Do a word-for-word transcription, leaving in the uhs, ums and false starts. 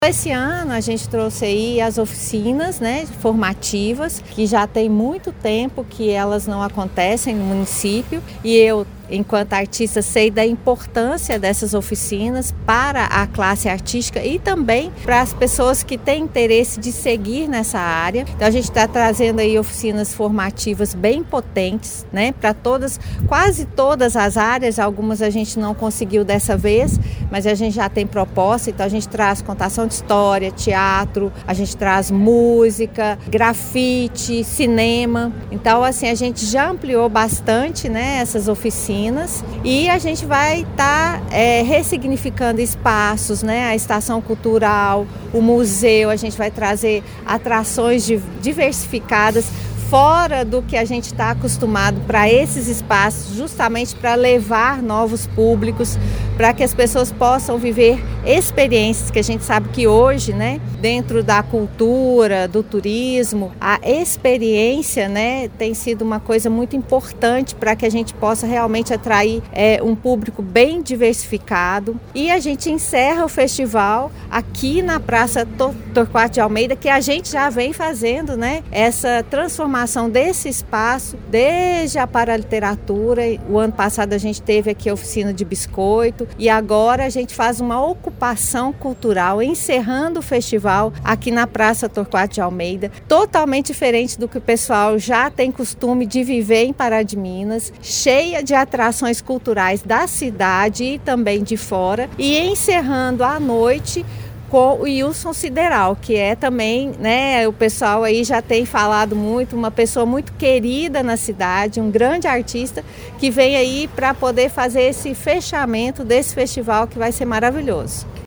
Esse ano a gente trouxe aí as oficinas, né, formativas, que já tem muito tempo que elas não acontecem no município, e eu, enquanto artista, sei da importância dessas oficinas para a classe artística e também para as pessoas que têm interesse de seguir nessa área. Então a gente está trazendo aí oficinas formativas bem potentes, né, para todas, quase todas as áreas. Algumas a gente não conseguiu dessa vez, mas a gente já tem proposta. Então a gente traz contação de história, teatro, a gente traz música, grafite, cinema. Então assim, a gente já ampliou bastante, né, essas oficinas, e a gente vai estar tá, é, ressignificando espaços, né, a estação cultural, o museu. A gente vai trazer atrações diversificadas fora do que a gente está acostumado para esses espaços, justamente para levar novos públicos, para que as pessoas possam viver experiências que a gente sabe que hoje, né, dentro da cultura, do turismo, a experiência, né, tem sido uma coisa muito importante para que a gente possa realmente atrair é, um público bem diversificado. E a gente encerra o festival aqui na Praça Torquato de Almeida, que a gente já vem fazendo, né, essa transformação desse espaço desde a paraliteratura. O ano passado a gente teve aqui a oficina de biscoito, e agora a gente faz uma ocupação cultural, encerrando o festival aqui na Praça Torquato de Almeida, totalmente diferente do que o pessoal já tem costume de viver em Pará de Minas, cheia de atrações culturais da cidade e também de fora, e encerrando à noite com o Wilson Sideral, que é também, né, o pessoal aí já tem falado muito, uma pessoa muito querida na cidade, um grande artista que vem aí para poder fazer esse fechamento desse festival, que vai ser maravilhoso.